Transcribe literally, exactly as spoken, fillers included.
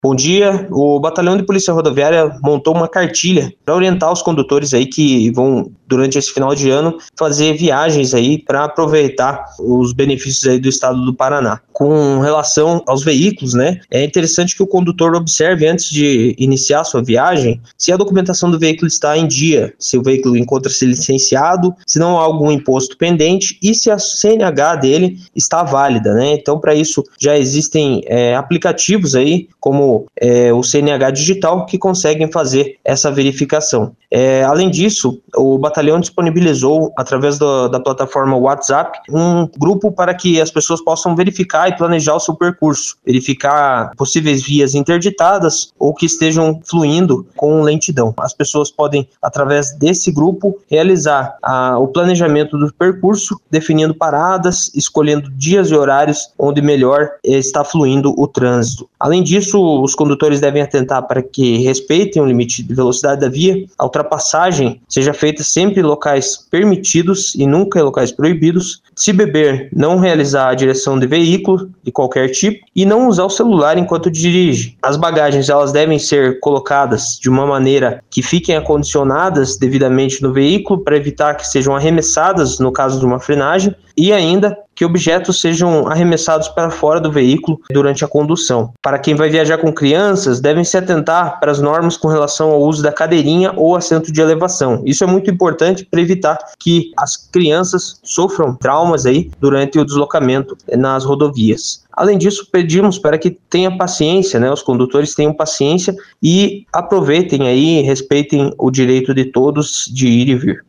Bom dia. O Batalhão de Polícia Rodoviária montou uma cartilha para orientar os condutores aí que vão, durante esse final de ano, fazer viagens aí para aproveitar os benefícios aí do estado do Paraná. Com relação aos veículos, né, é interessante que o condutor observe antes de iniciar a sua viagem se a documentação do veículo está em dia, se o veículo encontra-se licenciado, se não há algum imposto pendente e se a C N H dele está válida, né? Então, para isso já existem é, aplicativos aí, como É, o C N H digital, que conseguem fazer essa verificação. É, além disso, o batalhão disponibilizou, através do, da plataforma WhatsApp, um grupo para que as pessoas possam verificar e planejar o seu percurso, verificar possíveis vias interditadas ou que estejam fluindo com lentidão. As pessoas podem, através desse grupo, realizar a, o planejamento do percurso, definindo paradas, escolhendo dias e horários onde melhor está fluindo o trânsito. Além disso, os condutores devem atentar para que respeitem o limite de velocidade da via, a ultrapassagem seja feita sempre em locais permitidos e nunca em locais proibidos. Se beber, não realizar a direção de veículo de qualquer tipo e não usar o celular enquanto dirige. As bagagens elas devem ser colocadas de uma maneira que fiquem acondicionadas devidamente no veículo para evitar que sejam arremessadas no caso de uma frenagem e ainda que objetos sejam arremessados para fora do veículo durante a condução. Para quem vai viajar com crianças, devem se atentar para as normas com relação ao uso da cadeirinha ou assento de elevação. Isso é muito importante para evitar que as crianças sofram traumas aí durante o deslocamento nas rodovias. Além disso, pedimos para que tenha paciência, né? Os condutores tenham paciência e aproveitem aí, respeitem o direito de todos de ir e vir.